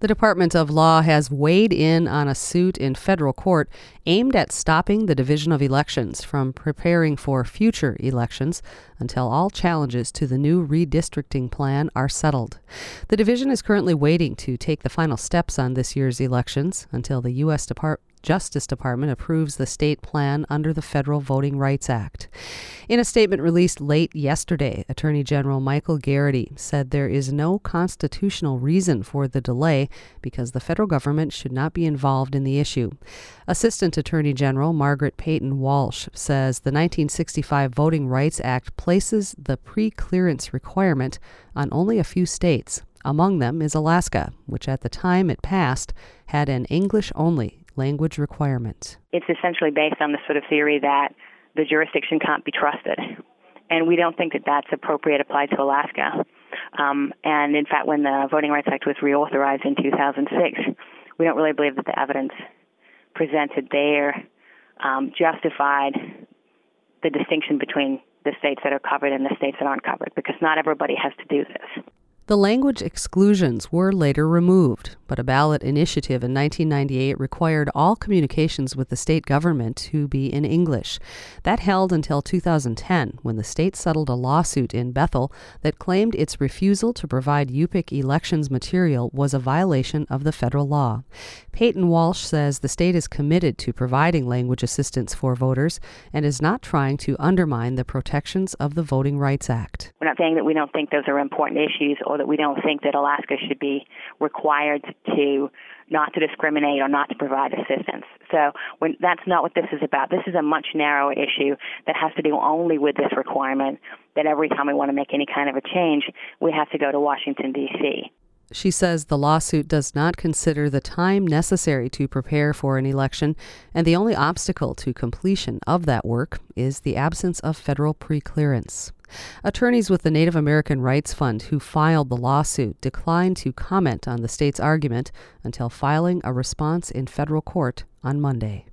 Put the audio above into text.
The Department of Law has weighed in on a suit in federal court aimed at stopping the Division of Elections from preparing for future elections until all challenges to the new redistricting plan are settled. The division is currently waiting to take the final steps on this year's elections until the U.S. Justice Department approves the state plan under the Federal Voting Rights Act. In a statement released late yesterday, Attorney General Michael Garrity said there is no constitutional reason for the delay because the federal government should not be involved in the issue. Assistant Attorney General Margaret Peyton Walsh says the 1965 Voting Rights Act places the pre-clearance requirement on only a few states. Among them is Alaska, which at the time it passed had an English-only language requirement. It's essentially based on the sort of theory that the jurisdiction can't be trusted. And we don't think that that's appropriate applied to Alaska. And in fact, when the Voting Rights Act was reauthorized in 2006, we don't really believe that the evidence presented there justified the distinction between the states that are covered and the states that aren't covered, because not everybody has to do this. The language exclusions were later removed, but a ballot initiative in 1998 required all communications with the state government to be in English. That held until 2010, when the state settled a lawsuit in Bethel that claimed its refusal to provide Yupik elections material was a violation of the federal law. Peyton Walsh says the state is committed to providing language assistance for voters and is not trying to undermine the protections of the Voting Rights Act. We're not saying that we don't think those are important issues or that we don't think that Alaska should be required to not to discriminate or not to provide assistance. So that's not what this is about. This is a much narrower issue that has to do only with this requirement that every time we want to make any kind of a change, we have to go to Washington, D.C. She says the lawsuit does not consider the time necessary to prepare for an election, and the only obstacle to completion of that work is the absence of federal pre-clearance. Attorneys with the Native American Rights Fund who filed the lawsuit declined to comment on the state's argument until filing a response in federal court on Monday.